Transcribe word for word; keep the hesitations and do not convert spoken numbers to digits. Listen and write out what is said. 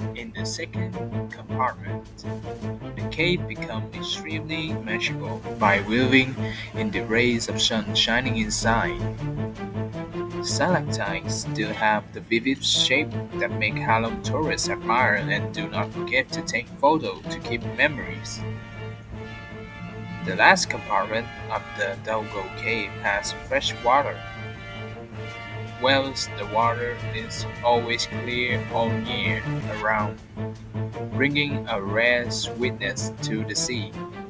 In the second compartment, the cave becomes extremely magical by weaving in the rays of sun shining inside. Stalactites still have the vivid shape that make Hallam tourists admire and do not forget to take photos to keep memories. The last compartment of the Dogo cave has fresh water. Wells, the water is always clear all year around, bringing a rare sweetness to the sea.